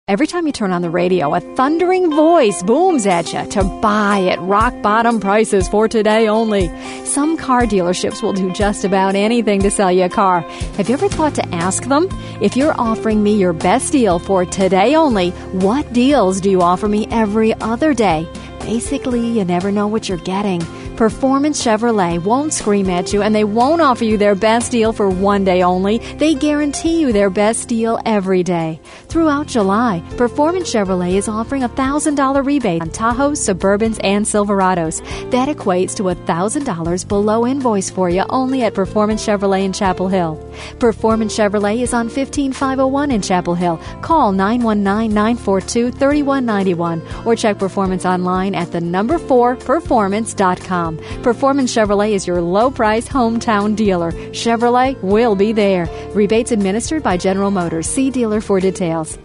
Every time you turn on the radio, a thundering voice booms at you to buy at rock-bottom prices for today only. Some car dealerships will do just about anything to sell you a car. Have you ever thought to ask them, if you're offering me your best deal for today only, what deals do you offer me every other day? Basically, you never know what you're getting. Performance Chevrolet won't scream at you, and they won't offer you their best deal for one day only. They guarantee you their best deal every day. Throughout July, Performance Chevrolet is offering a $1,000 rebate on Tahoes, Suburbans, and Silverados. That equates to $1,000 below invoice for you only at Performance Chevrolet in Chapel Hill. Performance Chevrolet is on 15501 in Chapel Hill. Call 919-942-3191 or check Performance online at 4performance.com. Performance Chevrolet is your low-price hometown dealer. Chevrolet will be there. Rebates administered by General Motors. See dealer for details.